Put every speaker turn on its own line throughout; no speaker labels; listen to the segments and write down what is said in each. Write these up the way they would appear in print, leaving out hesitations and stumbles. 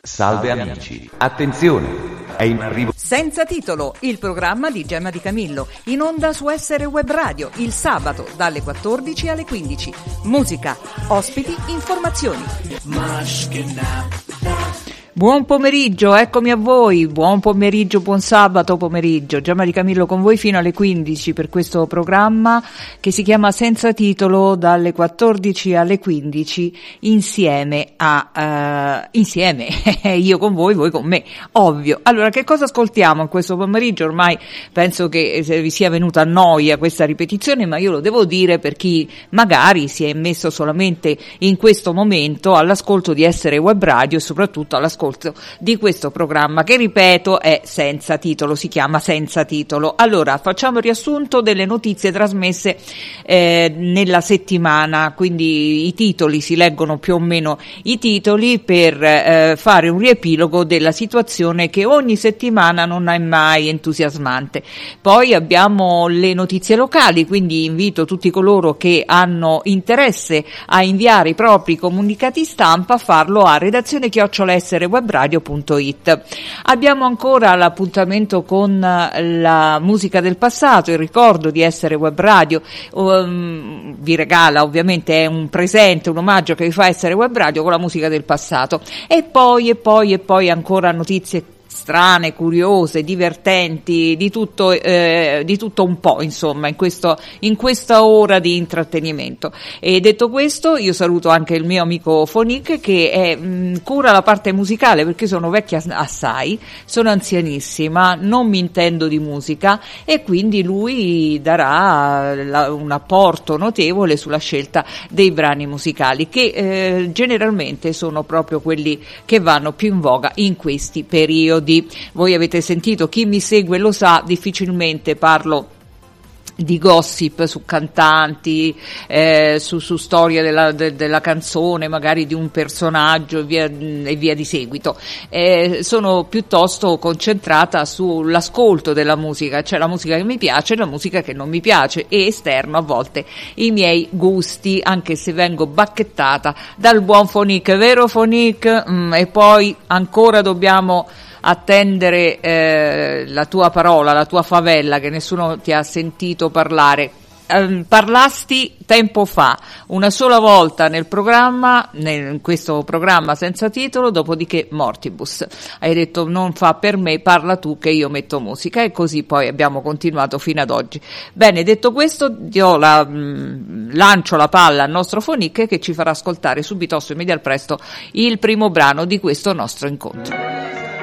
Salve amici, attenzione, è in arrivo
Senza titolo, il programma di Gemma Di Camillo, in onda su Essere Web Radio, il sabato dalle 14 alle 15. Musica, ospiti, informazioni. Buon pomeriggio, eccomi a voi, buon pomeriggio, buon sabato pomeriggio, Gemma Di Camillo con voi fino alle 15 per questo programma che si chiama Senza Titolo, dalle 14 alle 15 insieme io con voi con me, ovvio. Allora, che cosa ascoltiamo in questo pomeriggio? Ormai penso che vi sia venuta a noia questa ripetizione, ma io lo devo dire per chi magari si è messo solamente in questo momento all'ascolto di Essere Web Radio e soprattutto all'ascolto di questo programma che, ripeto, è Senza Titolo, si chiama Senza Titolo. Allora, facciamo il riassunto delle notizie trasmesse nella settimana, quindi i titoli, si leggono più o meno i titoli per fare un riepilogo della situazione che ogni settimana non è mai entusiasmante. Poi abbiamo le notizie locali, quindi invito tutti coloro che hanno interesse a inviare i propri comunicati stampa a farlo a redazione@esserewebradio.it. Abbiamo ancora l'appuntamento con la musica del passato, il ricordo di Essere Web Radio vi regala, ovviamente è un presente, un omaggio che vi fa Essere Web Radio con la musica del passato, e poi ancora notizie strane, curiose, divertenti, di tutto un po', insomma, in questa ora di intrattenimento. E detto questo, io saluto anche il mio amico Fonic che cura la parte musicale, perché sono vecchia assai, sono anzianissima, non mi intendo di musica, e quindi lui darà un apporto notevole sulla scelta dei brani musicali che generalmente sono proprio quelli che vanno più in voga in questi periodi. Voi avete sentito, chi mi segue lo sa, difficilmente parlo di gossip su cantanti, su storia della canzone, magari di un personaggio e via di seguito. Sono piuttosto concentrata sull'ascolto della musica, cioè la musica che mi piace e la musica che non mi piace, e esterno a volte i miei gusti, anche se vengo bacchettata dal buon Fonic, vero Fonic? E poi ancora dobbiamo attendere la tua parola, la tua favella, che nessuno ti ha sentito parlare. Parlasti tempo fa, una sola volta nel programma, in questo programma Senza Titolo, dopodiché mortibus. Hai detto non fa per me, parla tu che io metto musica, e così poi abbiamo continuato fino ad oggi. Bene, detto questo, lancio la palla al nostro Fonic che ci farà ascoltare subito, immediatamente presto, il primo brano di questo nostro incontro.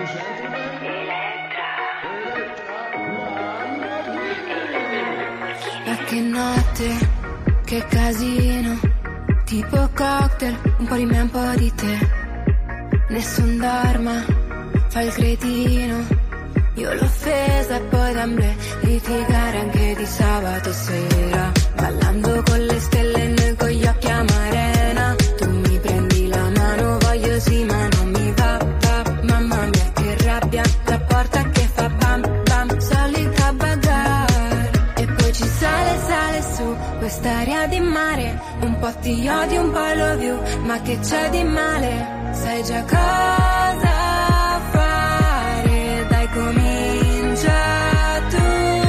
Che notte, che casino, tipo cocktail, un po' di me, un po' di te. Nessun dorma, fa il cretino. Io l'ho offesa e poi d'amblè, litigare anche di sabato sera. Ballando con le stelle e noi con gli occhi a marena. Tu mi prendi la mano, voglio sì ma non mi va. Mamma mia che rabbia, la porta che fa bam bam, solita bagarre. Ci sale su quest'aria di mare, un po' ti odio, un po' love you, ma che c'è di male? Sai già cosa fare, dai comincia tu.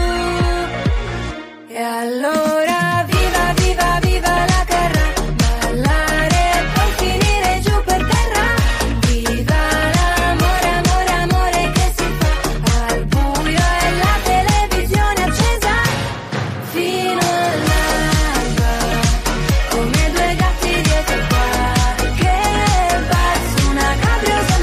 E allora viva, viva, viva la terra, ballare poi finire giù per terra. Viva l'amore, amore, amore che si fa al buio e la televisione accesa. Fino all'alba, come due gatti dietro qualche bar su una cabrio.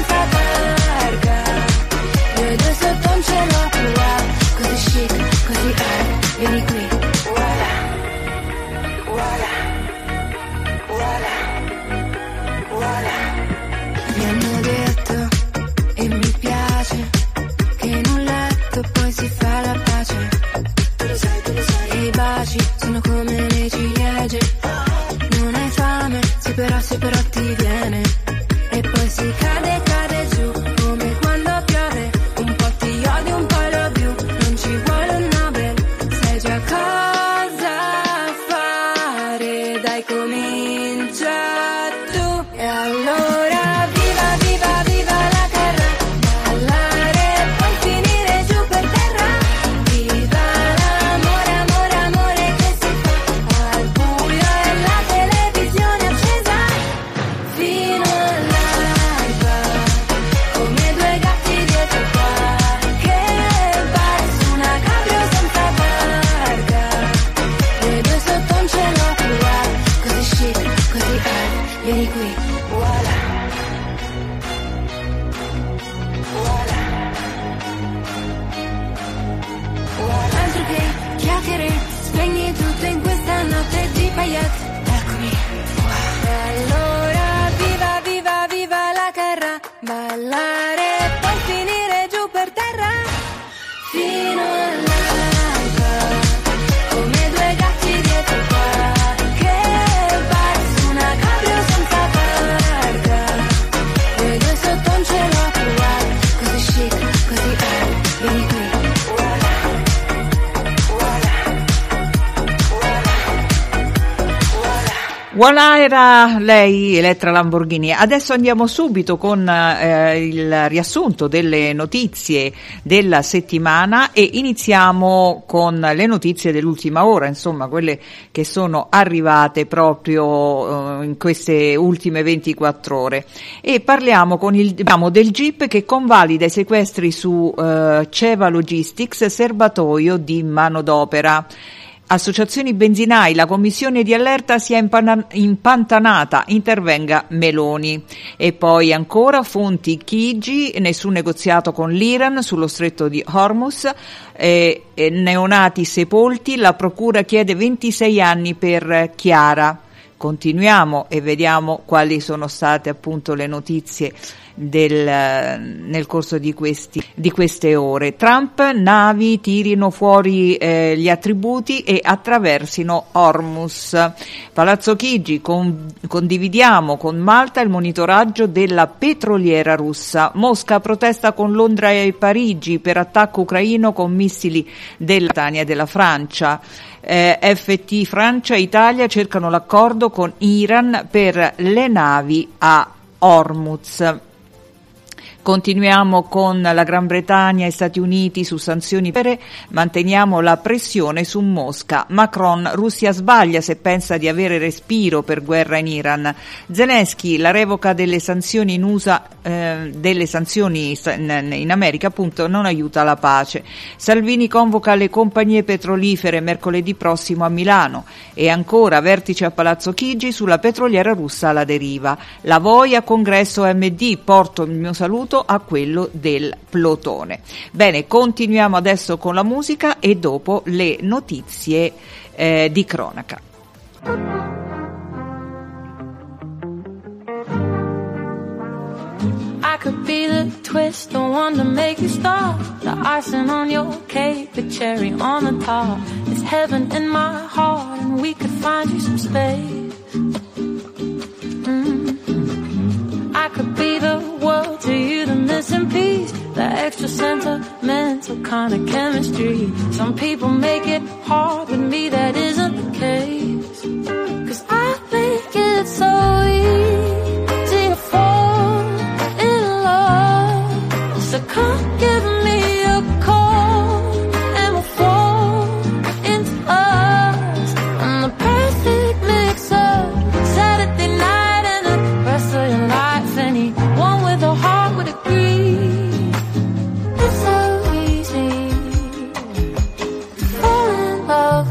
Voilà, era lei, Elettra Lamborghini. Adesso andiamo subito con il riassunto delle notizie della settimana e iniziamo con le notizie dell'ultima ora, insomma quelle che sono arrivate proprio in queste ultime 24 ore. E parliamo del GIP che convalida i sequestri su Ceva Logistics, serbatoio di manodopera. Associazioni benzinai, la commissione di allerta si è impantanata, intervenga Meloni. E poi ancora fonti Chigi, nessun negoziato con l'Iran sullo stretto di Hormuz, neonati sepolti, la procura chiede 26 anni per Chiara. Continuiamo e vediamo quali sono state appunto le notizie nel corso di queste ore. Trump, navi tirino fuori gli attributi e attraversino Hormuz. Palazzo Chigi, condividiamo con Malta il monitoraggio della petroliera russa. Mosca protesta con Londra e Parigi per attacco ucraino con missili della Britannia e della Francia. FT Francia e Italia cercano l'accordo con Iran per le navi a Hormuz. Continuiamo con la Gran Bretagna e Stati Uniti su sanzioni manteniamo la pressione su Mosca. Macron, Russia sbaglia se pensa di avere respiro per guerra in Iran. Zelensky, la revoca delle sanzioni in USA, delle sanzioni in America appunto non aiuta la pace. Salvini convoca le compagnie petrolifere mercoledì prossimo a Milano. E ancora vertice a Palazzo Chigi sulla petroliera russa alla deriva. La Voia, congresso MD, porto il mio saluto a quello del Plotone. Bene, continuiamo adesso con la musica e dopo le notizie di cronaca.
I could be the twist, the one to make you stop, the icing on your cake, the cherry on the top. It's heaven in my heart and we could find you some space. I could be the world to you, the missing piece, the extra sentimental kind of chemistry. Some people make it hard, with me that isn't the case. 'Cause I think it's so easy to fall in love. So come give me a call and we'll fall into us. I'm the perfect mix of Saturday night and the rest of your life. Anyone with a heart would agree. It's so easy to fall in love.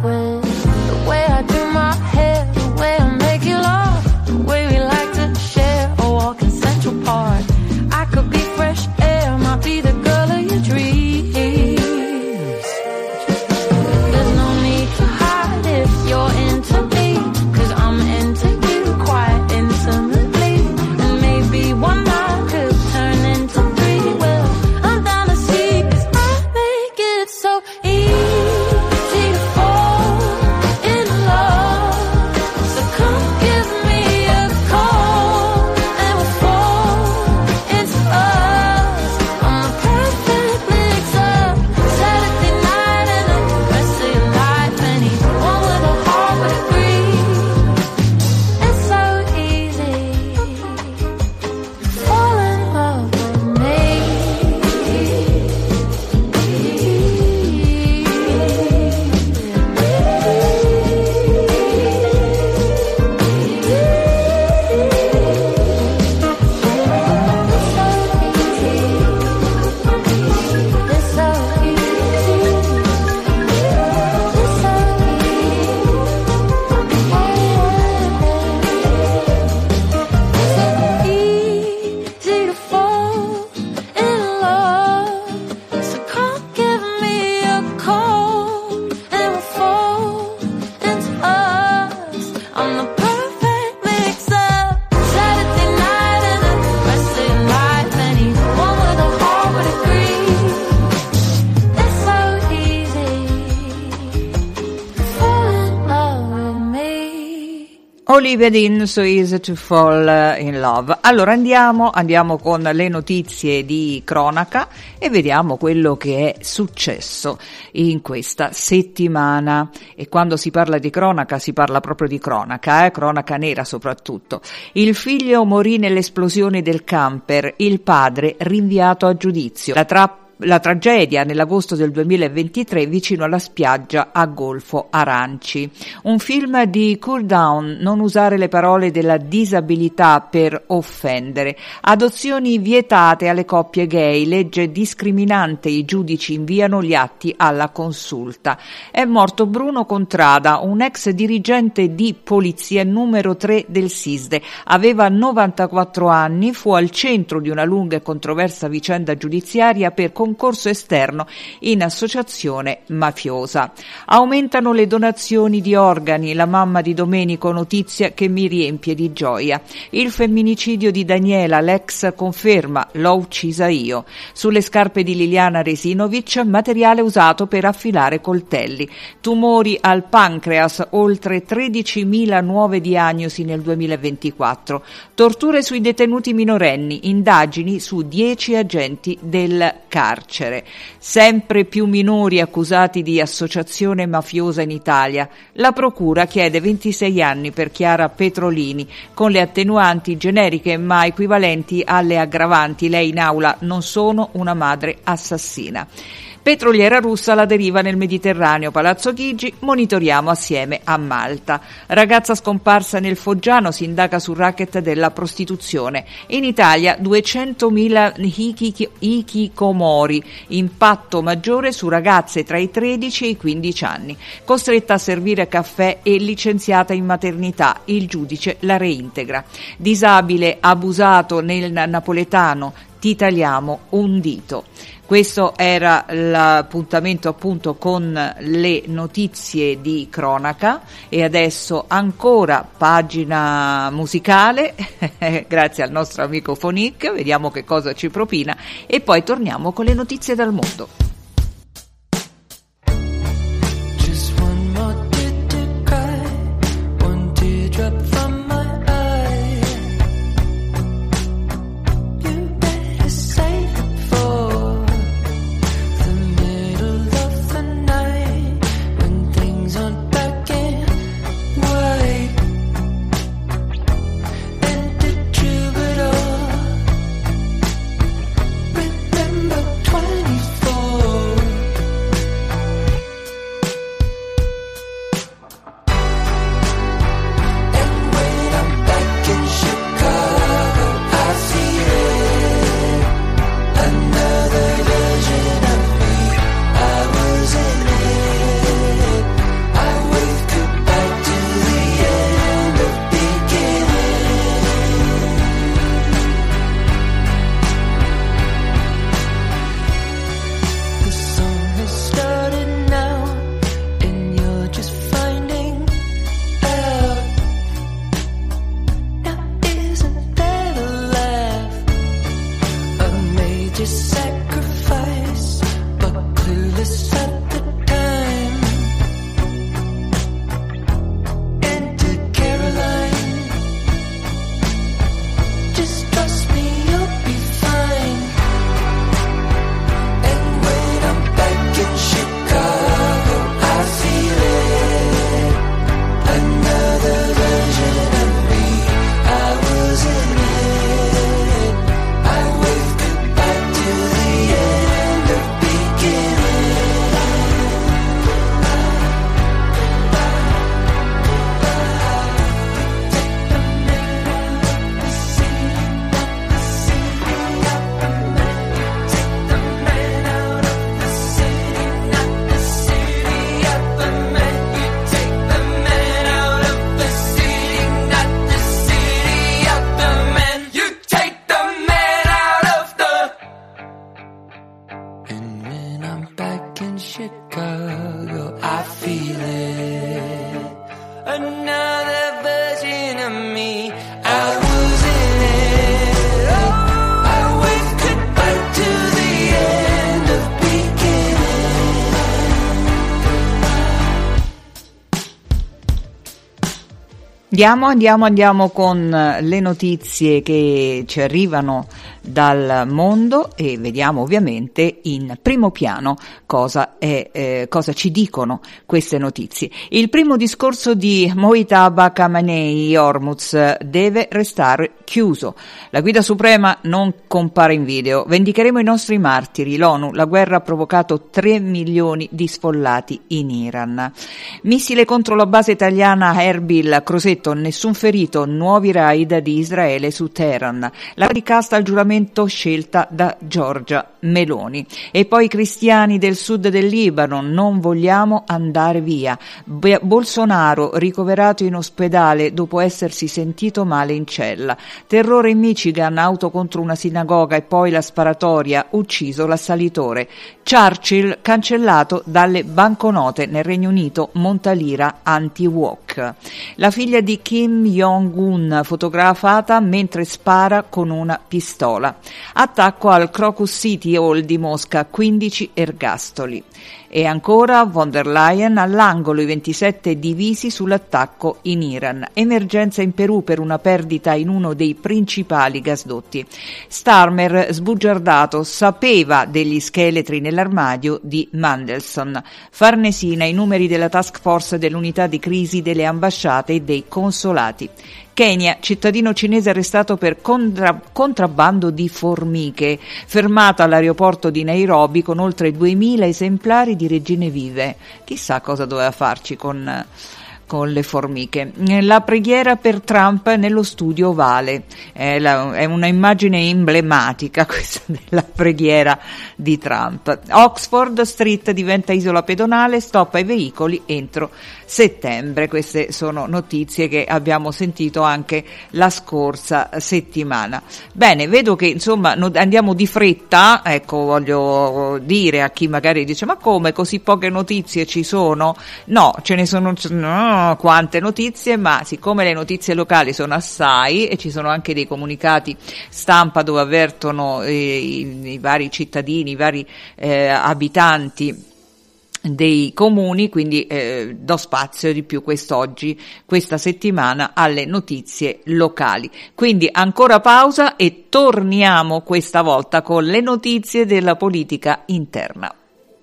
Olivia Dean, So Easy to Fall in Love. Allora andiamo con le notizie di cronaca e vediamo quello che è successo in questa settimana. E quando si parla di cronaca si parla proprio di cronaca, cronaca nera soprattutto. Il figlio morì nell'esplosione del camper, il padre rinviato a giudizio. La tragedia nell'agosto del 2023 vicino alla spiaggia a Golfo Aranci. Un film di Cool Down, non usare le parole della disabilità per offendere. Adozioni vietate alle coppie gay, legge discriminante, i giudici inviano gli atti alla consulta. È morto Bruno Contrada, un ex dirigente di polizia numero 3 del SISDE. Aveva 94 anni, fu al centro di una lunga e controversa vicenda giudiziaria per concorso esterno in associazione mafiosa. Aumentano le donazioni di organi, la mamma di Domenico, notizia che mi riempie di gioia. Il femminicidio di Daniela, l'ex conferma, l'ho uccisa io. Sulle scarpe di Liliana Resinovic, materiale usato per affilare coltelli. Tumori al pancreas, oltre 13.000 nuove diagnosi nel 2024. Torture sui detenuti minorenni, indagini su 10 agenti del carcere. Sempre più minori accusati di associazione mafiosa in Italia. La procura chiede 26 anni per Chiara Petrolini, con le attenuanti generiche ma equivalenti alle aggravanti. Lei in aula: non sono una madre assassina. Petroliera russa alla deriva nel Mediterraneo, Palazzo Chigi, monitoriamo assieme a Malta. Ragazza scomparsa nel Foggiano, si indaga sul racket della prostituzione. In Italia 200.000 hikikomori, impatto maggiore su ragazze tra i 13 e i 15 anni. Costretta a servire caffè e licenziata in maternità, il giudice la reintegra. Disabile abusato nel napoletano, ti tagliamo un dito. Questo era l'appuntamento appunto con le notizie di cronaca e adesso ancora pagina musicale grazie al nostro amico Fonic, vediamo che cosa ci propina e poi torniamo con le notizie dal mondo.
Remember 24
Andiamo con le notizie che ci arrivano dal mondo e vediamo ovviamente in primo piano cosa ci dicono queste notizie. Il primo discorso di Mojtaba Khamenei Hormuz deve restare chiuso. La guida suprema non compare in video. Vendicheremo i nostri martiri. L'ONU, la guerra ha provocato 3 milioni di sfollati in Iran. Missile contro la base italiana Erbil, Crosetto, nessun ferito, nuovi raid di Israele su Teheran. La ricasta al giuramento scelta da Giorgia Meloni. E poi i cristiani del sud del Libano, non vogliamo andare via. Bolsonaro ricoverato in ospedale dopo essersi sentito male in cella. Terrore in Michigan, auto contro una sinagoga e poi la sparatoria, ucciso l'assalitore. Churchill cancellato dalle banconote, nel Regno Unito monta l'ira anti-wok. La figlia di Kim Jong-un fotografata mentre spara con una pistola. Attacco al Crocus City Hall di Mosca, 15 ergastoli. E ancora von der Leyen, all'angolo i 27 divisi sull'attacco in Iran. Emergenza in Perù per una perdita in uno dei principali gasdotti. Starmer sbugiardato, sapeva degli scheletri nell'armadio di Mandelson. Farnesina, i numeri della task force dell'unità di crisi delle ambasciate e dei consolati. Kenya, cittadino cinese arrestato per contrabbando di formiche, fermato all'aeroporto di Nairobi con oltre 2000 esemplari di regine vive. Chissà cosa doveva farci con le formiche. La preghiera per Trump nello studio ovale, è una immagine emblematica questa della preghiera di Trump. Oxford Street diventa isola pedonale, stop ai veicoli entro settembre. Queste sono notizie che abbiamo sentito anche la scorsa settimana. Bene, vedo che insomma andiamo di fretta, ecco, voglio dire a chi magari dice ma come così poche notizie ci sono? No, ce ne sono quante notizie, ma siccome le notizie locali sono assai e ci sono anche dei comunicati stampa dove avvertono i vari cittadini, i vari abitanti dei comuni, quindi do spazio di più questa settimana alle notizie locali. Quindi ancora pausa e torniamo questa volta con le notizie della politica interna.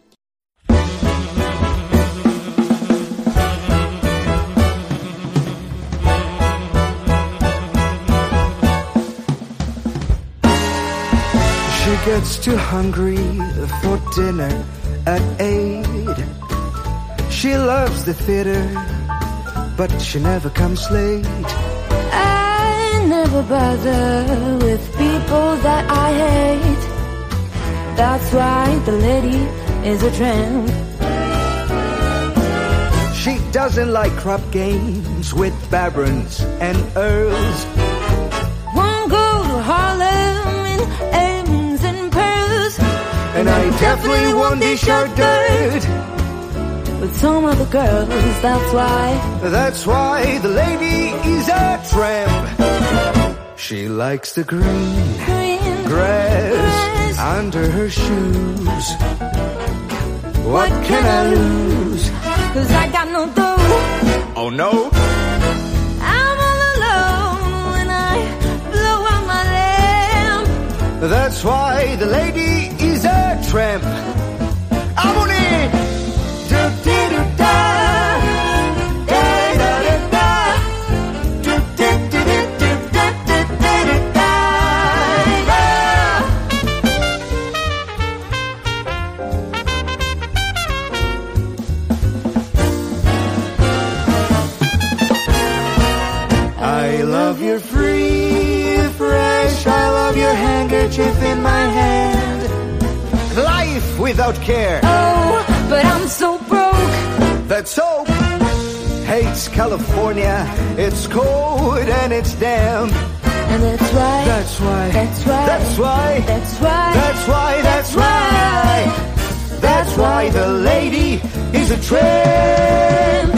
She gets too hungry for dinner at 8. She loves the theater, but she never comes late.
I never bother with people that I hate. That's why the lady is a tramp.
She doesn't like crop games with barons and earls.
Won't go to Harlem in Ames and pearls.
And I definitely won't dish out dirt
with some other girls, that's why.
That's why the lady is a tramp. She likes the green grass under her shoes. What can I lose?
'Cause I got no dough.
Oh no?
I'm all alone when I blow out my lamp.
That's why the lady is a tramp. Amore! I love your free, fresh, I love your handkerchief in my hand. Life without care.
Oh, but I'm so broke.
That soap hates California. It's cold and it's damp.
And that's why.
That's why.
That's why.
That's why.
That's why.
That's why. That's why. That's why the lady is a tramp.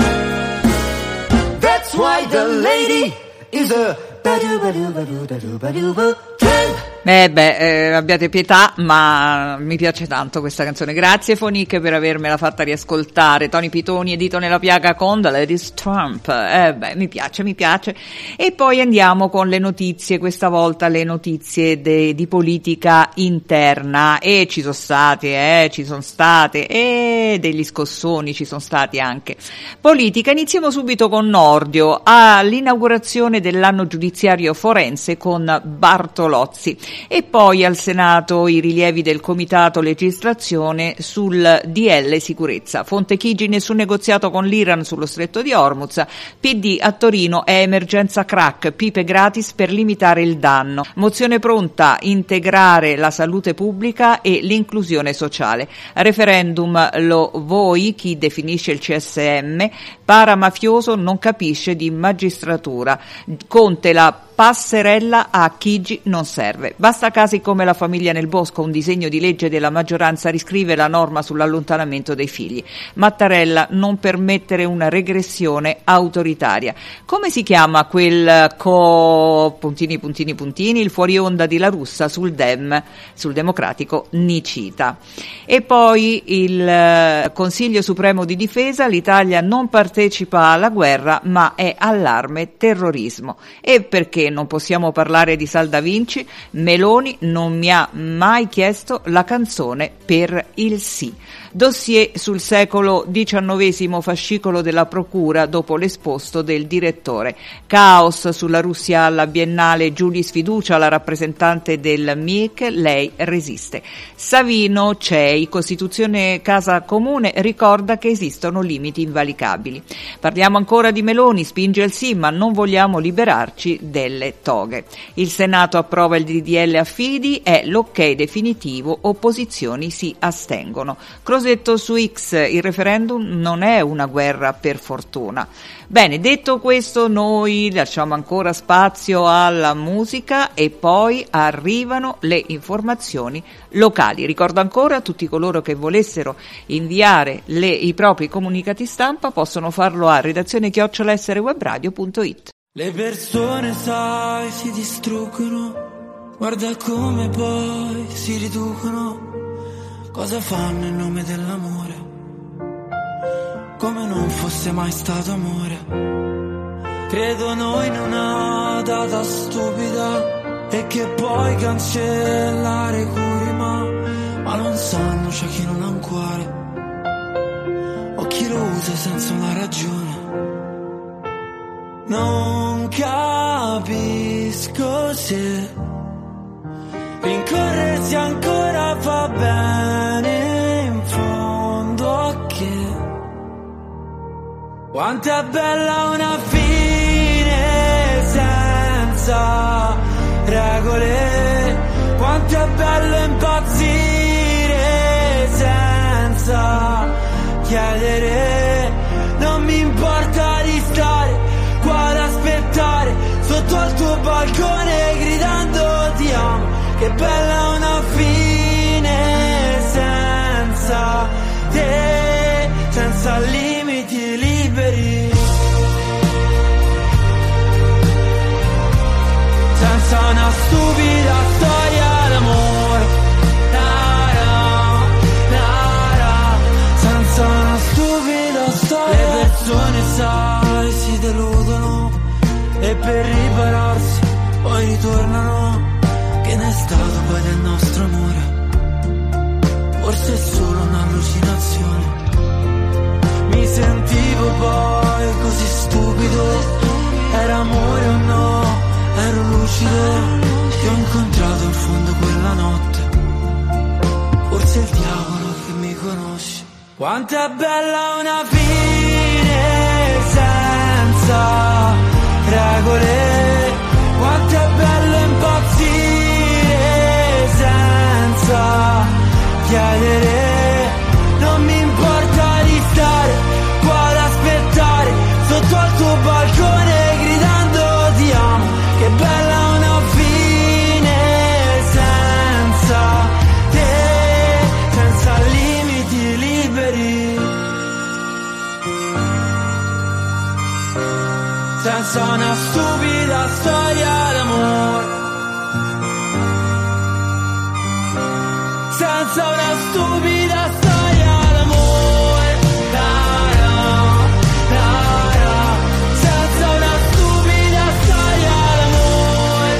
That's why the lady is a ba-do-ba-do-ba-do-ba-do-ba-do-ba tramp.
Abbiate pietà, ma mi piace tanto questa canzone. Grazie Fonique per avermela fatta riascoltare. Tony Pitoni, Edito nella piaga con The Ladies Trump. Mi piace. E poi andiamo con le notizie, questa volta le notizie di politica interna. E ci sono state, e degli scossoni ci sono stati anche. Politica, iniziamo subito con Nordio, all'inaugurazione dell'anno giudiziario forense con Bartolozzi. E poi al Senato i rilievi del Comitato Legislazione sul DL Sicurezza. Fonte Chigi, nessun negoziato con l'Iran sullo stretto di Hormuz. PD a Torino, è emergenza crack, pipe gratis per limitare il danno. Mozione pronta, integrare la salute pubblica e l'inclusione sociale. Referendum lo voi, chi definisce il CSM, paramafioso non capisce di magistratura. Conte, la passerella a Chigi non serve. Basta casi come la famiglia nel bosco, un disegno di legge della maggioranza riscrive la norma sull'allontanamento dei figli. Mattarella, non permettere una regressione autoritaria. Come si chiama quel il fuori onda di La Russa sul democratico Nicita. E poi il Consiglio Supremo di Difesa, l'Italia non partecipa alla guerra ma è allarme terrorismo. E perché non possiamo parlare di Salda Vinci? Meloni non mi ha mai chiesto la canzone per il sì. Dossier sul secolo XIX, fascicolo della procura dopo l'esposto del direttore. Caos sulla Russia alla Biennale, Giulia sfiducia la rappresentante del MIEC, lei resiste. Savino, CEI, Costituzione Casa Comune, ricorda che esistono limiti invalicabili. Parliamo ancora di Meloni, spinge il sì ma non vogliamo liberarci delle toghe. Il Senato approva il DDL affidi, è l'ok definitivo, opposizioni si astengono. Crosetto su X, il referendum non è una guerra per fortuna. Bene, detto questo, noi lasciamo ancora spazio alla musica e poi arrivano le informazioni locali. Ricordo ancora a tutti coloro che volessero inviare i propri comunicati stampa possono farlo a redazione@srwebradio.it.
Le persone, sai, si distruggono, guarda come poi si riducono. Cosa fanno in nome dell'amore? Come non fosse mai stato amore. Credono in una data stupida e che puoi cancellare curi, ma non sanno c'è chi non ha un cuore o chi lo usa senza una ragione. Non capisco se rincorrersi ancora va bene in fondo a che. Quanto è bella una fine senza regole, quanto è bello impazzire senza chiedere. Non mi importa di stare qua ad aspettare sotto al tuo balcone gridando ti amo. Che bella una fine senza te, senza limiti liberi, senza una stupida storia d'amore, senza una stupida storia. Le persone, sai, si deludono e per ripararsi poi ritornano. Che ne è stato poi del nostro amore? Forse è solo un'allucinazione. Mi sentivo poi così stupido. Era amore o no? Ero lucido. Ti ho incontrato in fondo quella notte. Forse è il diavolo che mi conosce. Quanto è bella una fine senza regole. Quanto è bello impazzire senza chiedere. Non mi importa di stare qua ad aspettare sotto al tuo balcone gridando ti amo. Che bella una fine senza te, senza limiti liberi, senza una stupida storia d'amore. senza una stupida storia d'amore, senza una stupida storia d'amore,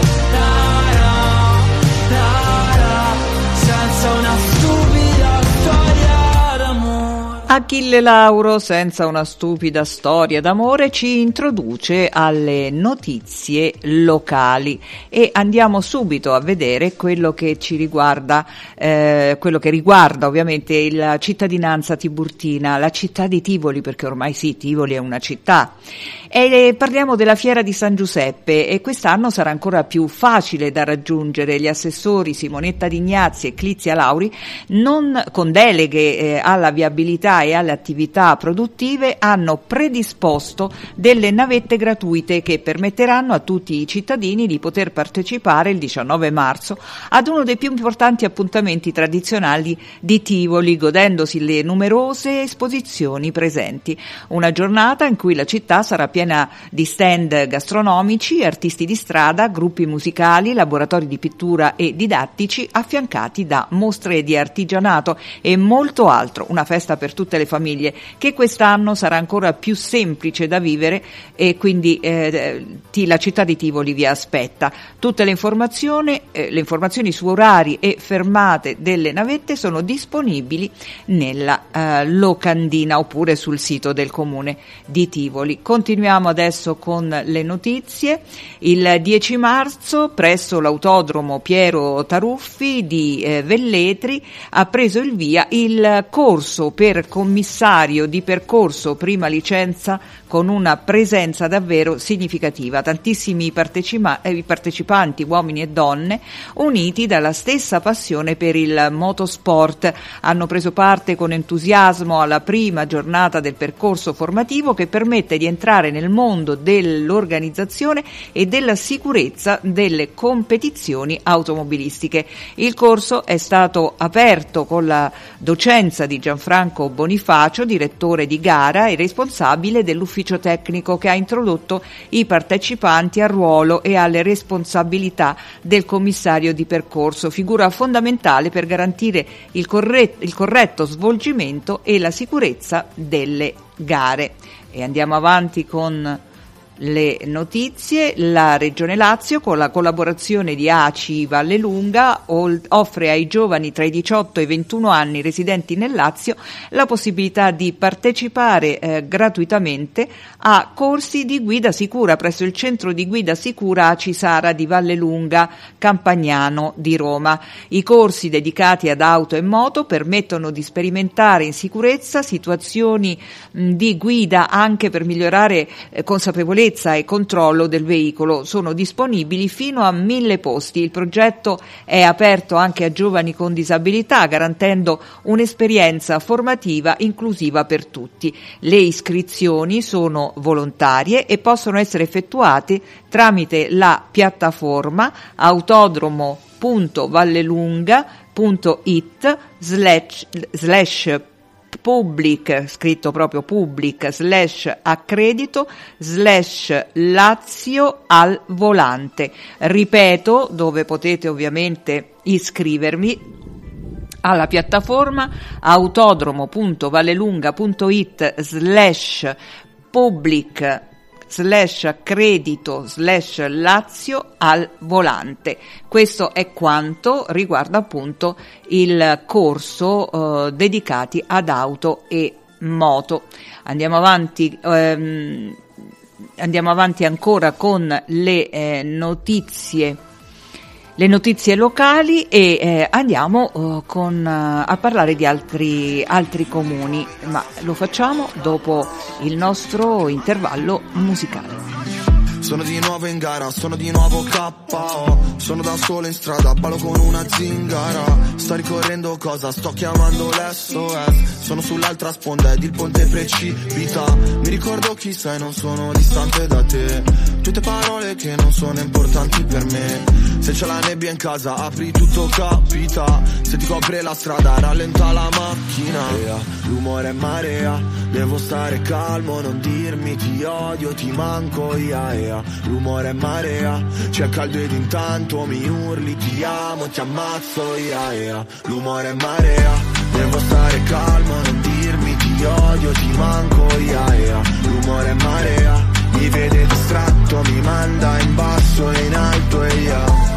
senza una stupida storia d'amore.
Achille Lauro, senza una stupida storia d'amore, ci introduce alle notizie locali e andiamo subito a vedere quello che ci riguarda, quello che riguarda ovviamente la cittadinanza tiburtina, la città di Tivoli, perché ormai sì, Tivoli è una città. E parliamo della Fiera di San Giuseppe e quest'anno sarà ancora più facile da raggiungere. Gli assessori Simonetta D'Ignazzi e Clizia Lauri, non con deleghe alla viabilità e alle attività produttive, hanno predisposto delle navette gratuite che permetteranno a tutti i cittadini di poter partecipare il 19 marzo ad uno dei più importanti appuntamenti tradizionali di Tivoli, godendosi le numerose esposizioni presenti. Una giornata in cui la città sarà piena di stand gastronomici, artisti di strada, gruppi musicali, laboratori di pittura e didattici affiancati da mostre di artigianato e molto altro. Una festa per tutte le famiglie che quest'anno sarà ancora più semplice da vivere e quindi la città di Tivoli vi aspetta. Tutte le informazioni su orari e fermate delle navette sono disponibili nella locandina oppure sul sito del comune di Tivoli. Continuiamo adesso con le notizie. Il 10 marzo presso l'autodromo Piero Taruffi di Velletri ha preso il via il corso per commissario di percorso prima licenza, con una presenza davvero significativa. Tantissimi partecipanti, uomini e donne, uniti dalla stessa passione per il motorsport, hanno preso parte con entusiasmo alla prima giornata del percorso formativo che permette di entrare nel mondo dell'organizzazione e della sicurezza delle competizioni automobilistiche. Il corso è stato aperto con la docenza di Gianfranco Bonifacio, direttore di gara e responsabile dell'ufficio tecnico, che ha introdotto i partecipanti al ruolo e alle responsabilità del commissario di percorso, figura fondamentale per garantire il corretto svolgimento e la sicurezza delle gare. E andiamo avanti con le notizie. La Regione Lazio, con la collaborazione di ACI Vallelunga, offre ai giovani tra i 18 e i 21 anni residenti nel Lazio la possibilità di partecipare gratuitamente a corsi di guida sicura presso il centro di guida sicura ACI Sara di Vallelunga Campagnano di Roma. I corsi dedicati ad auto e moto permettono di sperimentare in sicurezza situazioni di guida anche per migliorare consapevolezza e controllo del veicolo. Sono disponibili fino a 1000 posti. Il progetto è aperto anche a giovani con disabilità, garantendo un'esperienza formativa inclusiva per tutti. Le iscrizioni sono volontarie e possono essere effettuate tramite la piattaforma autodromopvaldelunga.it/public, scritto proprio public, /accredito /Lazio al volante. Ripeto, dove potete ovviamente iscrivervi alla piattaforma autodromo.vallelunga.it/public /accredito /Lazio al volante. Questo è quanto riguarda appunto il corso dedicati ad auto e moto. Andiamo avanti ancora con le notizie locali e andiamo a parlare di altri comuni, ma lo facciamo dopo il nostro intervallo musicale.
Sono di nuovo in gara, sono di nuovo KO. Sono da solo in strada, ballo con una zingara. Sto ricorrendo cosa, sto chiamando l'SOS. Sono sull'altra sponda ed il ponte precipita. Mi ricordo chi sei, non sono distante da te. Tutte parole che non sono importanti per me. Se c'è la nebbia in casa, apri tutto capita. Se ti copre la strada, rallenta la macchina. L'umore è marea, devo stare calmo, non dirmi ti odio, ti manco, ia. l'umore è marea, c'è caldo ed intanto mi urli ti amo, ti ammazzo, l'umore è marea, devo stare calmo, non dirmi ti odio, ti manco, l'umore è marea, mi vede distratto, mi manda in basso e in alto e io.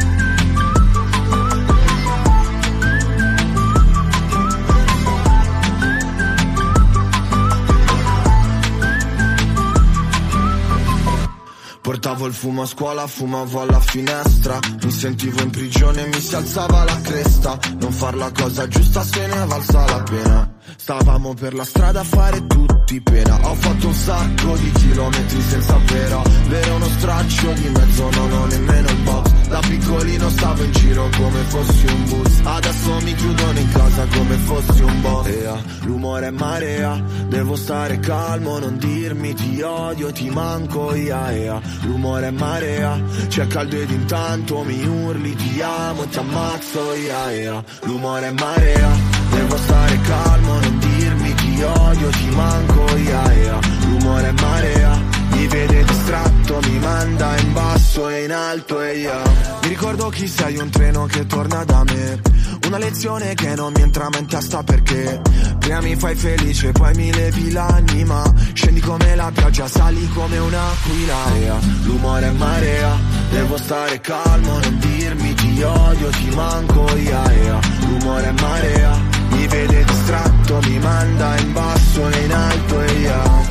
Portavo il fumo a scuola, fumavo alla finestra, mi sentivo in prigione e mi si alzava la cresta. Non far la cosa giusta se ne valsa la pena. Stavamo per la strada a fare tutti pena. Ho fatto un sacco di chilometri senza però avere uno straccio di mezzo, non ho nemmeno il box. Da piccolino stavo in giro come fossi un bus, adesso mi chiudono in casa come fossi un boss. L'umore è marea, devo stare calmo, non dirmi ti odio, ti manco, l'umore è marea, c'è caldo ed intanto mi urli ti amo, ti ammazzo, l'umore è marea, devo stare calmo, non dirmi ti odio, ti manco, l'umore è marea, mi vede distratto, mi manda in basso e in alto e io. Mi ricordo chi sei, un treno che torna da me, una lezione che non mi entra in testa perché prima mi fai felice, poi mi levi l'anima, scendi come la pioggia, sali come un'aquila, l'umore è marea, devo stare calmo, non dirmi ti odio, ti manco, l'umore è marea, mi vede distratto, mi manda in basso e in alto e io.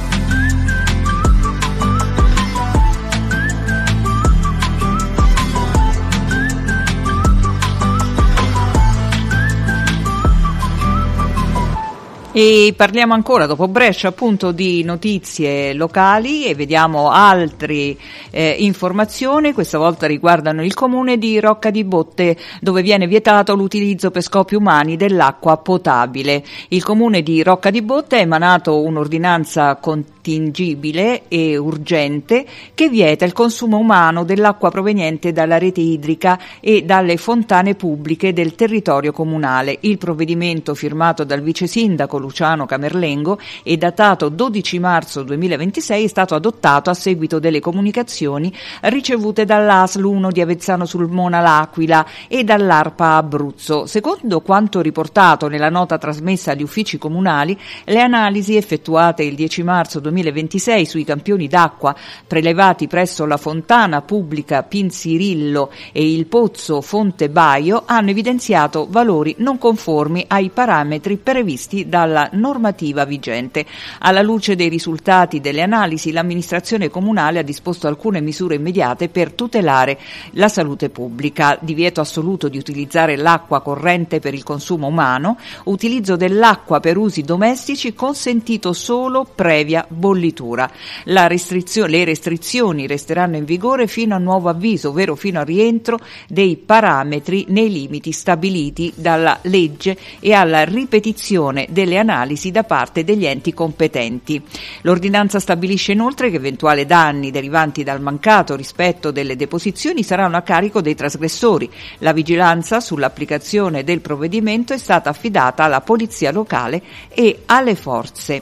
E parliamo ancora, dopo Brescia, appunto, di notizie locali e vediamo altre informazioni. Questa volta riguardano il comune di Rocca di Botte, dove viene vietato l'utilizzo per scopi umani dell'acqua potabile. Il comune di Rocca di Botte ha emanato un'ordinanza contingibile e urgente che vieta il consumo umano dell'acqua proveniente dalla rete idrica e dalle fontane pubbliche del territorio comunale. Il provvedimento, firmato dal vice sindaco Luciano Camerlengo e datato 12 marzo 2026, è stato adottato a seguito delle comunicazioni ricevute dall'ASL 1 di Avezzano sul Mona L'Aquila e dall'ARPA Abruzzo. Secondo quanto riportato nella nota trasmessa agli uffici comunali, le analisi effettuate il 10 marzo 2026 sui campioni d'acqua prelevati presso la fontana pubblica Pinzirillo e il pozzo Fonte Baio hanno evidenziato valori non conformi ai parametri previsti dalla normativa vigente. Alla luce dei risultati delle analisi, l'amministrazione comunale ha disposto alcune misure immediate per tutelare la salute pubblica: divieto assoluto di utilizzare l'acqua corrente per il consumo umano, utilizzo dell'acqua per usi domestici consentito solo previa bollitura. Le restrizioni resteranno in vigore fino a nuovo avviso, ovvero fino al rientro dei parametri nei limiti stabiliti dalla legge e alla ripetizione delle analisi da parte degli enti competenti. L'ordinanza stabilisce inoltre che eventuali danni derivanti dal mancato rispetto delle deposizioni saranno a carico dei trasgressori. La vigilanza sull'applicazione del provvedimento è stata affidata alla polizia locale e alle forze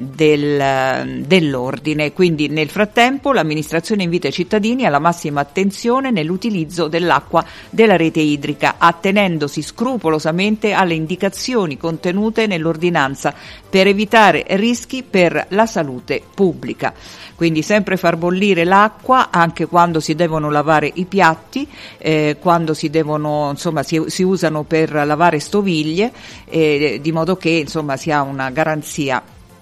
dell'ordine. Quindi nel frattempo l'amministrazione invita i cittadini alla massima attenzione nell'utilizzo dell'acqua della rete idrica, attenendosi scrupolosamente alle indicazioni contenute nell'ordinanza per evitare rischi per la salute pubblica. Quindi sempre far bollire l'acqua anche quando si devono lavare i piatti, quando si devono, insomma, si usano per lavare stoviglie, di modo che, insomma, si ha una garanzia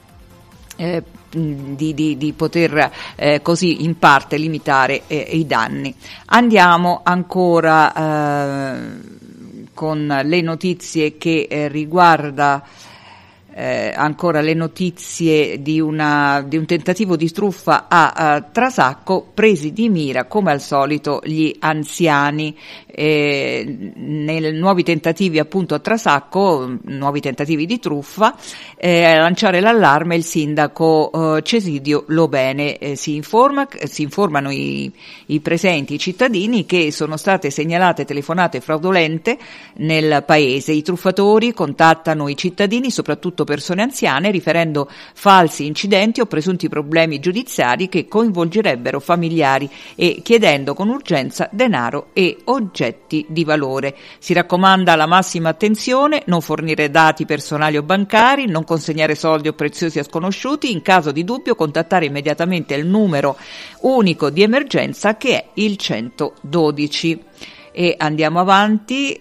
di poter così in parte limitare i danni. Andiamo ancora con le notizie che riguarda ancora le notizie di un tentativo di truffa a Trasacco, presi di mira come al solito gli anziani. Nei nuovi tentativi appunto a Trasacco, nuovi tentativi di truffa, a lanciare l'allarme il sindaco Cesidio Lobene. Si informano i presenti, i cittadini, che sono state segnalate telefonate fraudolente nel paese. I truffatori contattano i cittadini soprattutto persone anziane, riferendo falsi incidenti o presunti problemi giudiziari che coinvolgerebbero familiari e chiedendo con urgenza denaro e oggetti di valore. Si raccomanda la massima attenzione, non fornire dati personali o bancari, non consegnare soldi o preziosi a sconosciuti, in caso di dubbio contattare immediatamente il numero unico di emergenza che è il 112. E andiamo avanti.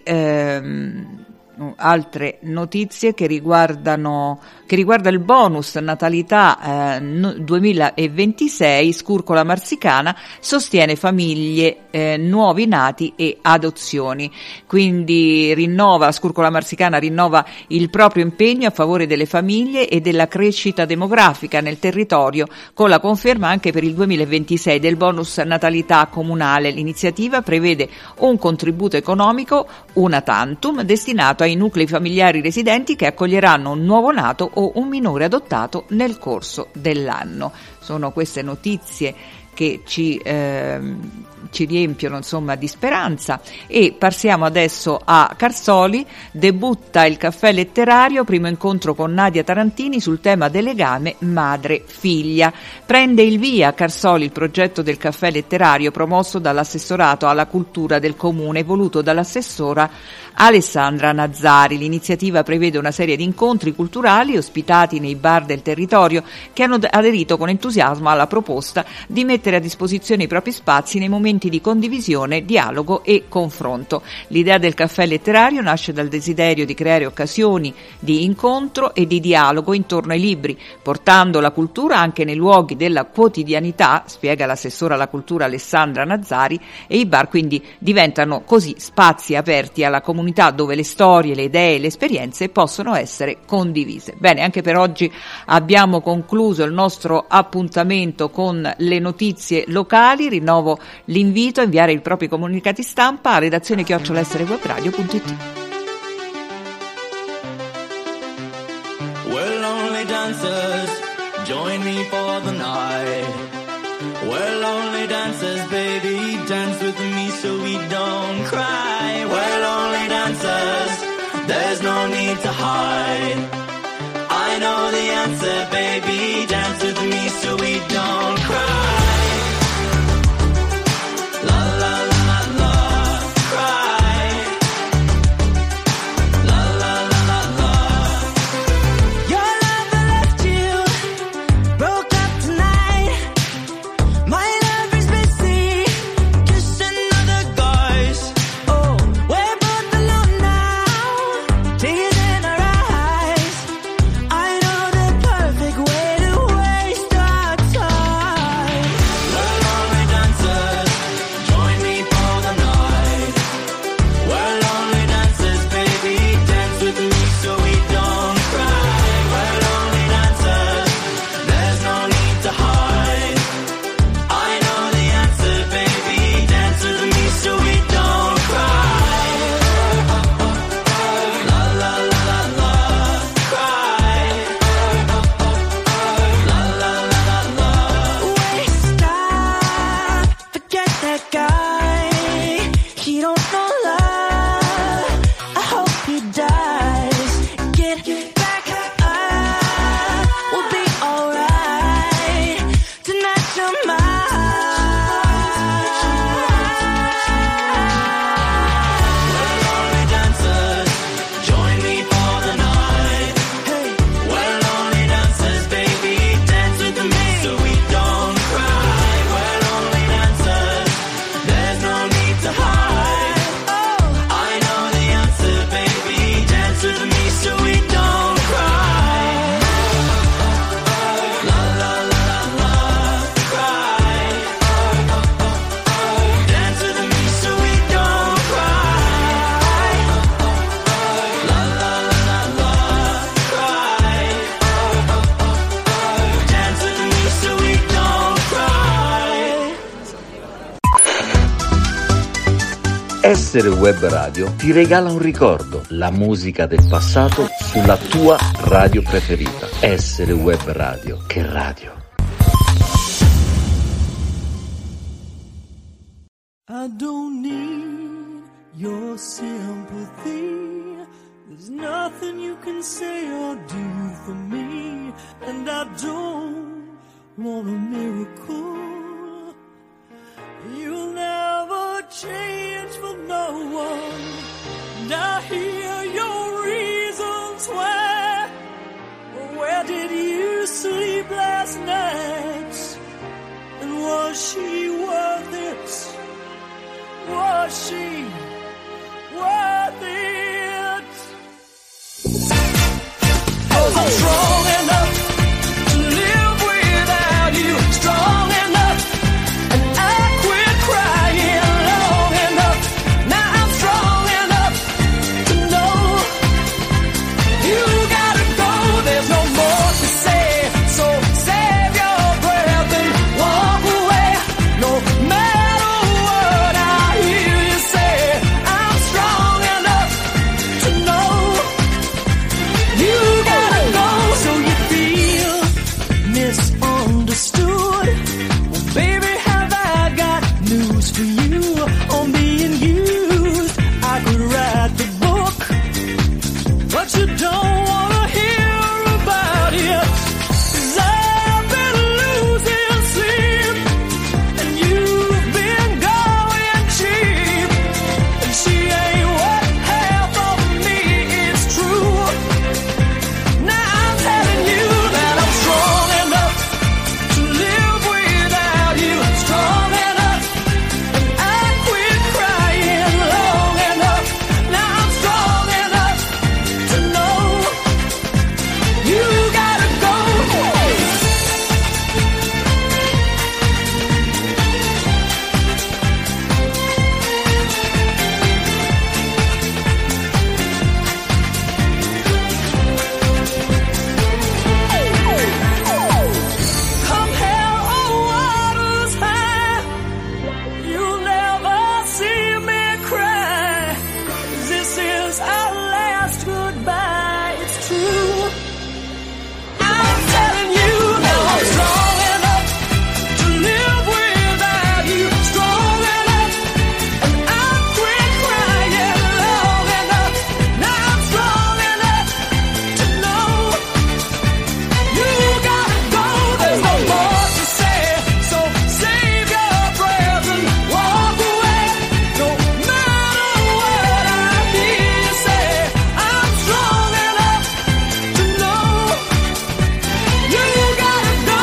Altre notizie che riguarda il bonus natalità 2026. Scurcola Marsicana sostiene famiglie, nuovi nati e adozioni. Quindi Scurcola Marsicana rinnova il proprio impegno a favore delle famiglie e della crescita demografica nel territorio, con la conferma anche per il 2026 del bonus natalità comunale. L'iniziativa prevede un contributo economico una tantum destinato ai nuclei familiari residenti che accoglieranno un nuovo nato o un minore adottato nel corso dell'anno. Sono queste notizie che ci riempiono insomma di speranza. E passiamo adesso a Carsoli. Debutta il caffè letterario, primo incontro con Nadia Tarantini sul tema del legame madre-figlia. Prende il via a Carsoli il progetto del caffè letterario promosso dall'assessorato alla cultura del comune, voluto dall'assessora Alessandra Nazzari. L'iniziativa prevede una serie di incontri culturali ospitati nei bar del territorio che hanno aderito con entusiasmo alla proposta di mettere a disposizione i propri spazi nei momenti di condivisione, dialogo e confronto. L'idea del caffè letterario nasce dal desiderio di creare occasioni di incontro e di dialogo intorno ai libri, portando la cultura anche nei luoghi della quotidianità, spiega l'assessora alla cultura Alessandra Nazzari, e i bar quindi diventano così spazi aperti alla comunità dove le storie, le idee e le esperienze possono essere condivise. Bene, anche per oggi abbiamo concluso il nostro appuntamento con le notizie locali. Rinnovo l'invito a inviare i propri comunicati stampa a redazione@esserewebradio.it.
Well, only dancers, join me for the night. Well, only dancers, baby, dance with me so we don't cry. Well, only dancers, there's no need to hide. I know the answer, baby, dance with me so we don't cry. La la la la, cry. La la la la. Your love left you, broke up tonight. My love is busy, kissing other guys. Oh, we're both alone now, tears in our eyes. I know the perfect way to waste our time. Well, only dancers, join me for the night. Well, only dancers, baby, dance with me so we don't cry. Well, only dancers, there's no need to hide. I know the answer, baby, dance with me so we don't cry. La la la la la, cry. La la la la la. Waste time, forget that guy. He don't know love. I hope he dies. Get back up, we'll be alright. Tonight you're mine. Well, only dancers, join me for the night. Hey, well, only dancers, baby, dance with me so we don't cry. Well, only dancers, there's no need to hide. Oh, I know the answer, baby, dance with me so we don't cry. La la la la la, cry. Dance with me so we don't cry. La la la la la, cry. Dance with me so we don't cry.
Essere Web Radio ti regala un ricordo, la musica del passato sulla tua radio preferita. Essere Web Radio, che radio.
I don't need your sympathy. There's nothing you can say or do for me, and I don't want a miracle. You'll never change for no one, and I hear your reasons why. Where did you sleep last night? And was she worth it? Was she worth it? 'Cause I'm strong enough to live without you, strong enough, and I quit crying long enough. Now I'm strong enough to know you gotta go, there's no more to say, so save your breath and walk away. No matter what I hear you say, I'm strong enough to know you gotta go, so you feel misunderstood. Well, baby, have I got news for you on being used? I could write the book, but you don't wanna hear about it. 'Cause I've been losing sleep, and you've been going cheap, and she ain't what half of me is true. Now I'm telling you that I'm strong enough to live without you, strong enough, and I quit crying long enough. Now I'm strong enough to know you gotta go. Come hell or waters high, you'll never see me cry. 'Cause this is our last goodbye, it's true. I'm telling you now I'm strong enough to live without you, strong enough, and I quit crying long enough. Now I'm strong enough to know you gotta go, there's no more to say, so save your breath and walk away. No matter what I hear you say, I'm strong enough to know you gotta go.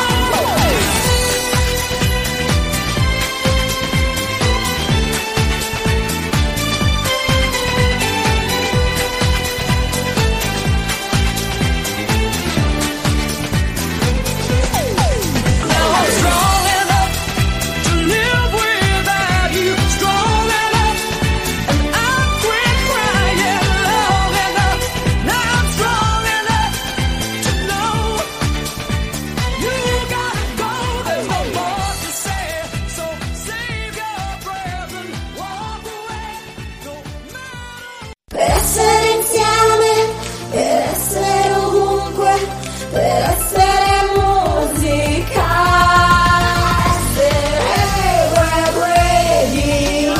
Now I'm strong enough to live without you, strong enough, and I quit crying long enough. Now I'm strong enough to know you gotta go, there's no more to say, so save your breath and walk away. No matter.
Per essere insieme, per essere ovunque, per essere musica, essere web radio.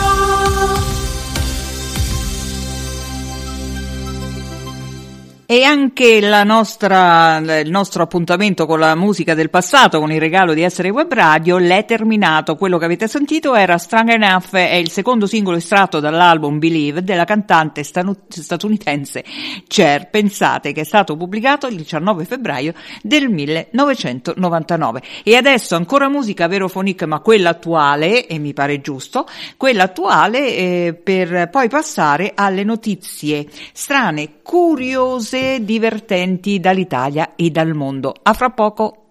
E anche il nostro appuntamento con la musica del passato, con il regalo di essere web radio, l'è terminato. Quello che avete sentito era Strong Enough, è il secondo singolo estratto dall'album Believe della cantante statunitense Cher. Pensate che è stato pubblicato il 19 febbraio del 1999. E adesso ancora musica Verofonic, ma quella attuale, e mi pare giusto, quella attuale, per poi passare alle notizie strane, curiose, divertenti dall'Italia e dal mondo. A fra poco.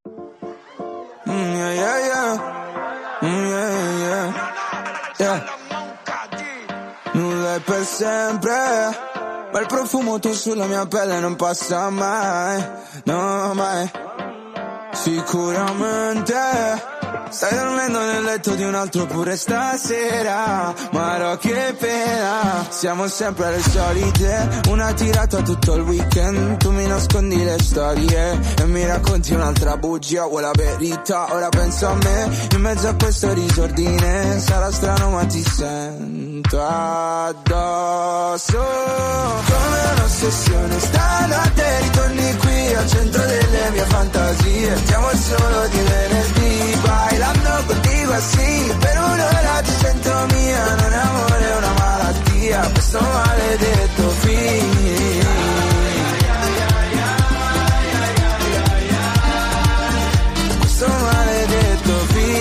Nulla è per sempre, ma il profumo tu sulla mia pelle non passa mai, no mai. Sicuramente stai dormendo nel letto di un altro pure stasera, ma no, che pena, siamo sempre le solite, una tirata tutto il weekend, tu mi nascondi le storie e mi racconti un'altra bugia, vuoi la verità, ora penso a me, in mezzo a questo disordine, sarà strano ma ti sento addosso, come un'ossessione, stanotte ritorni qui al centro delle mie fantasie. Siamo solo di venerdì, bailando contigo sì. Per un'ora ti sento mia, non è amore, è una malattia, questo maledetto film. Questo maledetto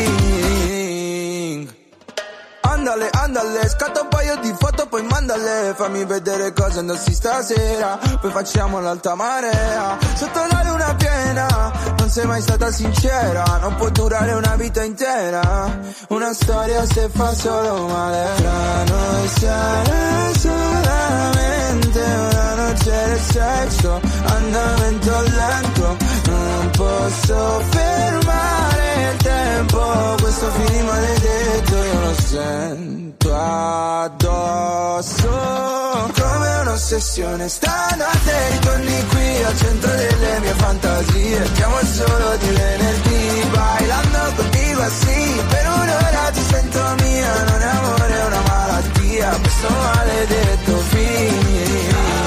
film. Andale, andale, scatta un paio di foto, poi mandale. Fammi vedere cosa indossi stasera, poi facciamo l'alta marea. Sotto la luna piena, non sei mai stata sincera. Non può durare una vita intera, una storia se fa solo male. Tra noi sarà solamente una noce del sesso, andamento lento, non posso fermare il tempo. Questo film maledetto io lo sento addosso come un'ossessione. Stanotte ritorni qui al centro delle mie fantasie. Siamo solo di venerdì, bailando contigo sì. Per un'ora ti sento mia, non è amore, è una malattia, questo maledetto film.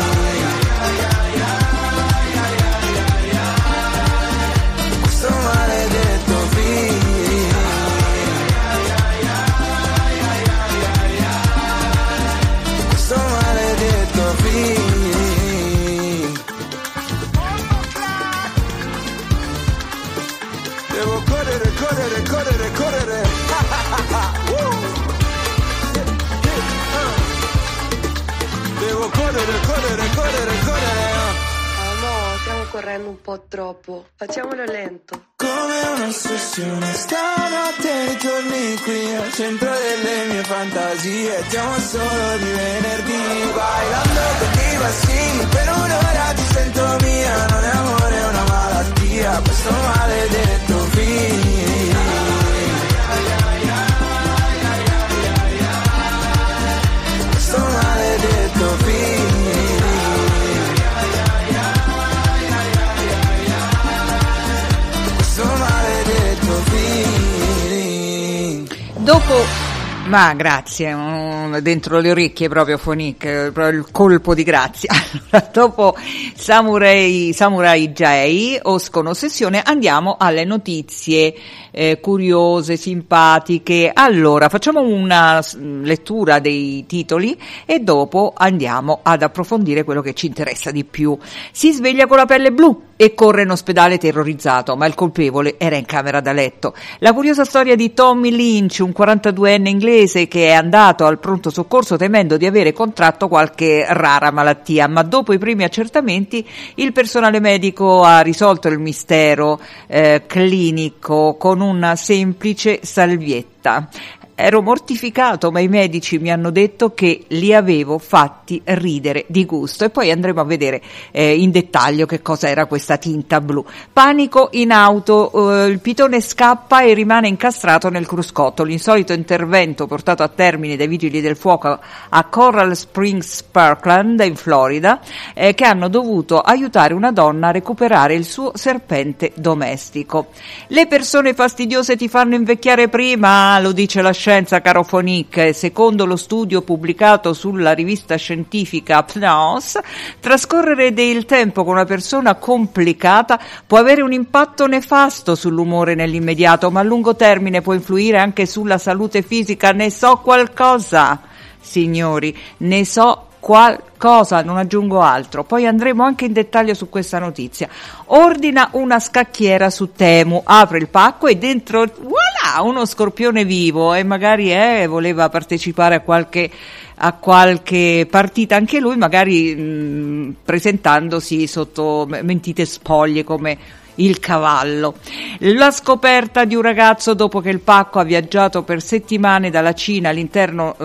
Questo maledetto film. Questo maledetto film. Devo correre, correre, correre, correre. Devo correre, correre, correre, correre.
Oh no, stiamo correndo un po' troppo. Facciamolo lento.
Come un'ossessione, stanotte ritorni qui al centro delle mie fantasie. Siamo solo di venerdì, bailando contigo sì. Per un'ora ti sento mia, non è amore, è una malattia, questo maledetto film. Questo maledetto film.
Dopo, ma grazie, dentro le orecchie proprio Fonic, proprio il colpo di grazia. Allora, dopo Samurai J o Sconosessione andiamo alle notizie curiose, simpatiche. Allora, facciamo una lettura dei titoli e dopo andiamo ad approfondire quello che ci interessa di più. Si sveglia con la pelle blu e corre in ospedale terrorizzato, ma il colpevole era in camera da letto. La curiosa storia di Tommy Lynch, un 42enne inglese che è andato al pronto soccorso temendo di avere contratto qualche rara malattia, ma dopo i primi accertamenti il personale medico ha risolto il mistero clinico con una semplice salvietta. Ero mortificato, ma i medici mi hanno detto che li avevo fatti ridere di gusto. E poi andremo a vedere in dettaglio che cosa era questa tinta blu. Panico in auto, il pitone scappa e rimane incastrato nel cruscotto. L'insolito intervento portato a termine dai vigili del fuoco a Coral Springs, Parkland, in Florida, che hanno dovuto aiutare una donna a recuperare il suo serpente domestico. Le persone fastidiose ti fanno invecchiare prima, lo dice la scienza, caro Fonic. Secondo lo studio pubblicato sulla rivista scientifica PNOS, trascorrere del tempo con una persona complicata può avere un impatto nefasto sull'umore nell'immediato, ma a lungo termine può influire anche sulla salute fisica. Ne so qualcosa, signori, ne so qualcosa, non aggiungo altro. Poi andremo anche in dettaglio su questa notizia. Ordina una scacchiera su Temu, apre il pacco e dentro, voilà, uno scorpione vivo, e magari voleva partecipare a qualche partita anche lui, magari presentandosi sotto mentite spoglie come il cavallo. La scoperta di un ragazzo dopo che il pacco ha viaggiato per settimane dalla Cina all'interno,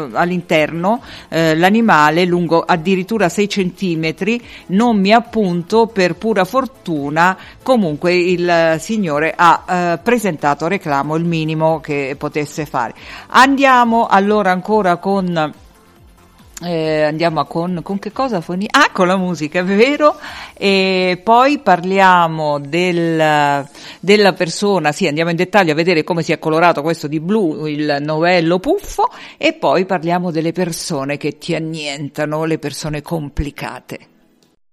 l'animale lungo addirittura 6 centimetri, non mi appunto, per pura fortuna. Comunque il signore ha presentato reclamo, il minimo che potesse fare. Andiamo allora ancora con che cosa? Con la musica, è vero? E poi parliamo della persona, sì, andiamo in dettaglio a vedere come si è colorato questo di blu, il novello puffo, e poi parliamo delle persone che ti annientano, le persone complicate.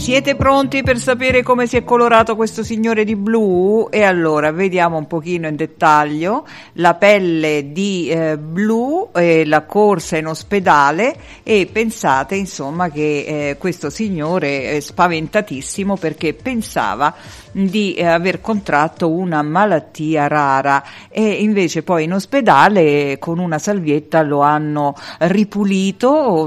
Siete pronti per sapere come si è colorato questo signore di blu? E allora vediamo un pochino in dettaglio la pelle di blu, la corsa in ospedale, e pensate insomma che questo signore è spaventatissimo perché pensava di aver contratto una malattia rara, e invece poi in ospedale con una salvietta lo hanno ripulito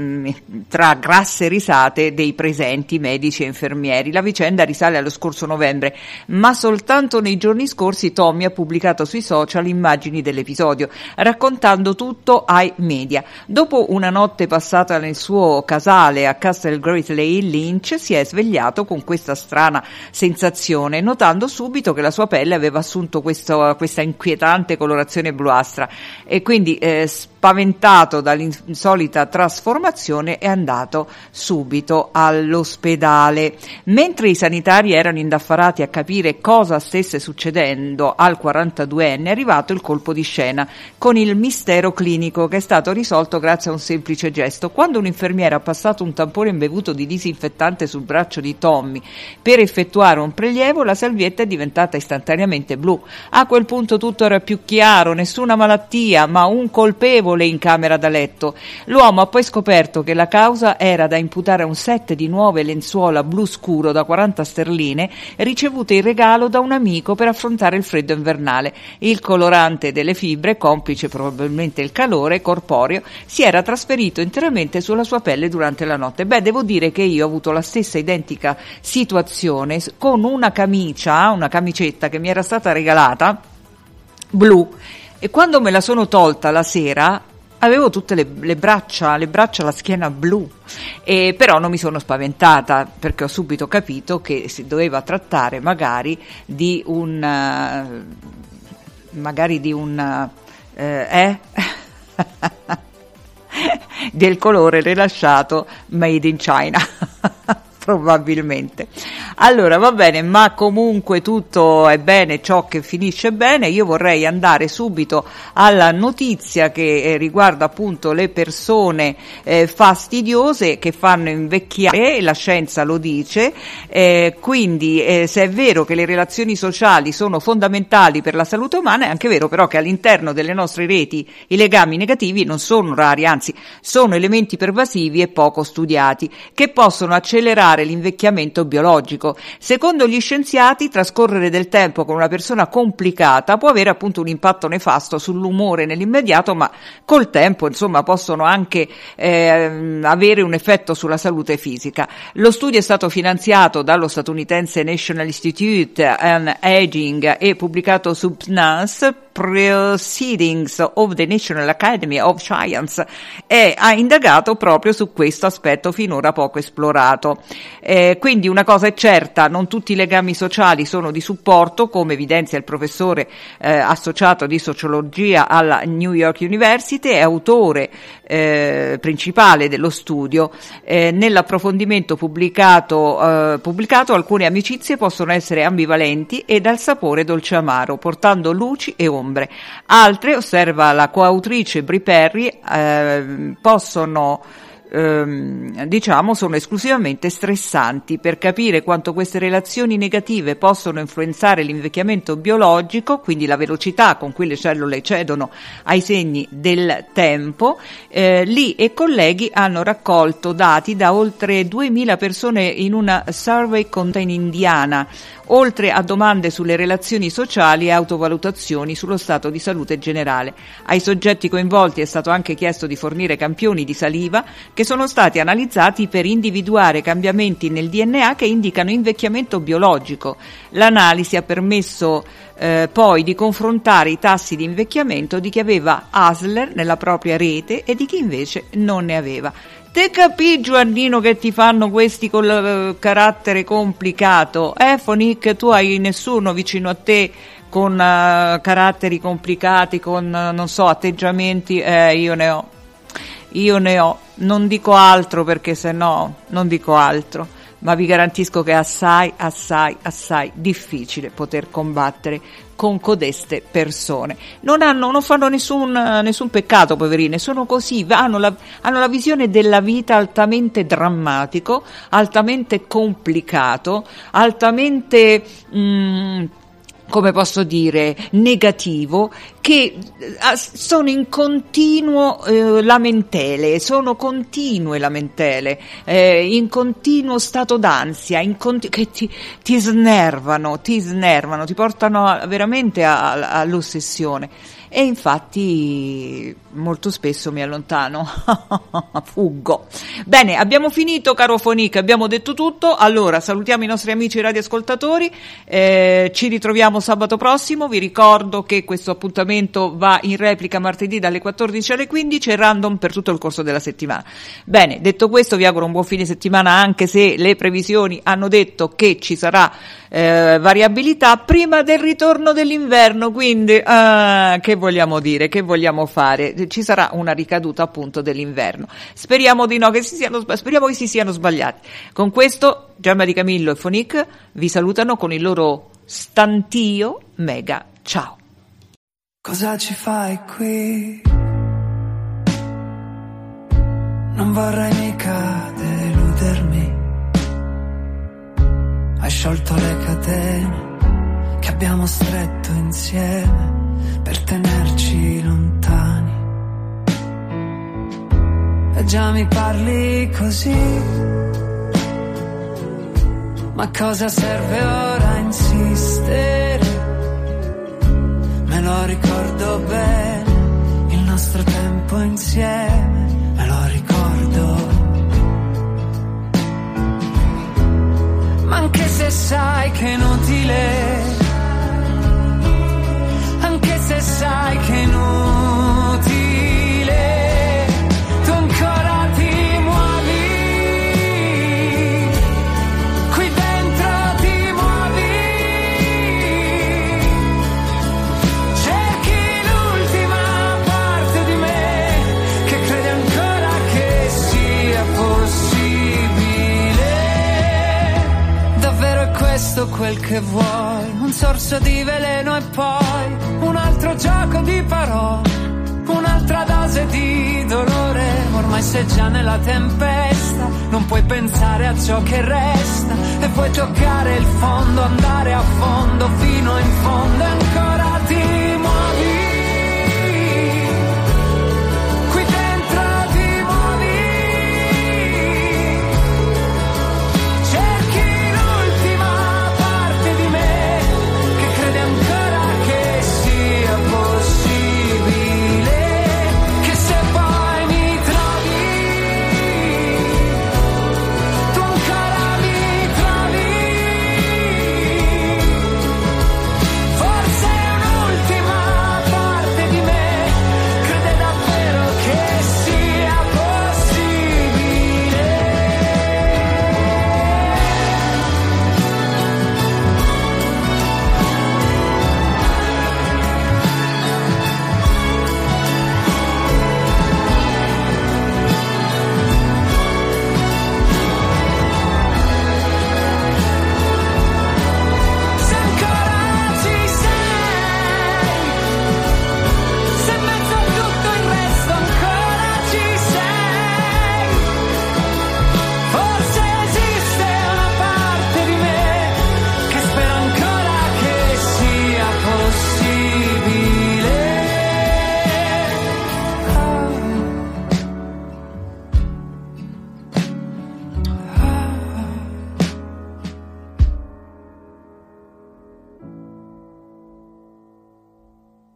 tra grasse risate dei presenti medici e infermieri. La vicenda risale allo scorso novembre, ma soltanto nei giorni scorsi Tommy ha pubblicato sui social immagini dell'episodio, raccontando tutto ai media. Dopo una notte passata nel suo casale a Castle Greatley, Lynch si è svegliato con questa strana sensazione, notando subito che la sua pelle aveva assunto questa inquietante colorazione bluastra, e quindi spaventato dall'insolita trasformazione è andato subito all'ospedale. Mentre i sanitari erano indaffarati a capire cosa stesse succedendo al 42enne, è arrivato il colpo di scena con il mistero clinico, che è stato risolto grazie a un semplice gesto. Quando un'infermiera ha passato un tampone imbevuto di disinfettante sul braccio di Tommy per effettuare un prelievo, la salvietta è diventata istantaneamente blu. A quel punto tutto era più chiaro: nessuna malattia, ma un colpevole in camera da letto. L'uomo ha poi scoperto che la causa era da imputare a un set di nuove lenzuola blu scuro da 40 sterline ricevute in regalo da un amico per affrontare il freddo invernale. Il colorante delle fibre, complice probabilmente il calore corporeo, si era trasferito interamente sulla sua pelle durante la notte. Beh, devo dire che io ho avuto la stessa identica situazione con una camicetta che mi era stata regalata blu, e quando me la sono tolta la sera avevo tutte le braccia, la schiena blu, e però non mi sono spaventata perché ho subito capito che si doveva trattare magari di un del colore rilasciato made in China. Probabilmente. Allora, va bene, ma comunque tutto è bene ciò che finisce bene. Io vorrei andare subito alla notizia che riguarda appunto le persone fastidiose che fanno invecchiare, la scienza lo dice, quindi se è vero che le relazioni sociali sono fondamentali per la salute umana, è anche vero però che all'interno delle nostre reti i legami negativi non sono rari, anzi sono elementi pervasivi e poco studiati, che possono accelerare l'invecchiamento biologico. Secondo gli scienziati, trascorrere del tempo con una persona complicata può avere appunto un impatto nefasto sull'umore nell'immediato, ma col tempo insomma possono anche avere un effetto sulla salute fisica. Lo studio è stato finanziato dallo statunitense National Institute on Aging e pubblicato su PNAS, Proceedings of the National Academy of Science, e ha indagato proprio su questo aspetto finora poco esplorato. Quindi una cosa è certa: non tutti i legami sociali sono di supporto, come evidenzia il professore associato di sociologia alla New York University e autore principale dello studio. Nell'approfondimento pubblicato alcune amicizie possono essere ambivalenti e dal sapore dolce amaro, portando luci e ombre. Altre, osserva la coautrice Bri Perry, sono esclusivamente stressanti. Per capire quanto queste relazioni negative possono influenzare l'invecchiamento biologico, quindi la velocità con cui le cellule cedono ai segni del tempo, Lee e colleghi hanno raccolto dati da oltre 2000 persone in una survey condotta in Indiana, oltre a domande sulle relazioni sociali e autovalutazioni sullo stato di salute generale. Ai soggetti coinvolti è stato anche chiesto di fornire campioni di saliva che sono stati analizzati per individuare cambiamenti nel DNA che indicano invecchiamento biologico. L'analisi ha permesso poi di confrontare i tassi di invecchiamento di chi aveva Hasler nella propria rete e di chi invece non ne aveva. Te capì, Giovannino, che ti fanno questi col carattere complicato? Fonic, tu hai nessuno vicino a te con caratteri complicati, con non so, atteggiamenti? Io ne ho. Non dico altro perché sennò non dico altro, ma vi garantisco che è assai difficile poter combattere con codeste persone. Non fanno nessun peccato, poverine, sono così, hanno la visione della vita altamente drammatico, altamente complicato, altamente come posso dire, negativo, che sono in continuo lamentele, sono continue lamentele, in continuo stato d'ansia, che ti snervano, ti portano veramente all'ossessione. E infatti molto spesso mi allontano, fuggo. Bene, abbiamo finito, caro Fonic, abbiamo detto tutto. Allora salutiamo i nostri amici radioascoltatori, ci ritroviamo sabato prossimo. Vi ricordo che questo appuntamento va in replica martedì dalle 14 alle 15 e random per tutto il corso della settimana. Bene, detto questo vi auguro un buon fine settimana, anche se le previsioni hanno detto che ci sarà variabilità prima del ritorno dell'inverno, quindi che vogliamo dire, che vogliamo fare? Ci sarà una ricaduta appunto dell'inverno. Speriamo di no, speriamo che si siano sbagliati. Con questo Gemma Di Camillo e Fonic vi salutano con il loro stantio mega. Ciao.
Cosa ci fai qui? Non vorrei mica deludermi. Hai sciolto le catene che abbiamo stretto insieme per tenerci lontani. E già mi parli così, ma cosa serve ora insistere? Me lo ricordo bene, il nostro tempo insieme, me lo ricordo. Ma anche se sai che è inutile, anche se sai che è inutile, tu ancora ti muovi, qui dentro ti muovi, cerchi l'ultima parte di me che crede ancora che sia possibile. Davvero è questo quel che vuoi? Un sorso di veleno e poi un altro gioco di parole, un'altra dose di dolore. Ormai sei già nella tempesta, non puoi pensare a ciò che resta e puoi toccare il fondo, andare a fondo fino in fondo e ancora